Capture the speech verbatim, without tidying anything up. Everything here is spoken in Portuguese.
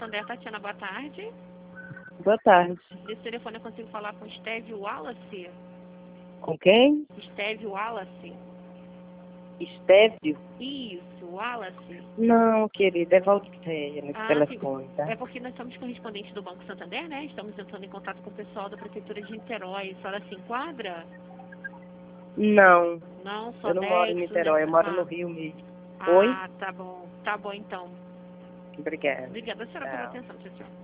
Santander, Tatiana, boa tarde. Boa tarde. Desse telefone eu consigo falar com Esteve Wallace? Com quem? Esteve Wallace. Estébio? Isso, Wallace. Não, querida, é Valdiceia nesse Ah, telefone, sim. tá? É porque nós somos correspondentes do Banco Santander, né? Estamos entrando em contato com o pessoal da Prefeitura de Niterói. A senhora se enquadra? Não, Não, só eu não moro em Dexo Niterói, eu nessa... moro ah. no Rio mesmo. Oi? Ah, tá bom. Tá bom, então. Obrigada. Obrigada, a senhora, pela Tchau. atenção. Tchau, tchau.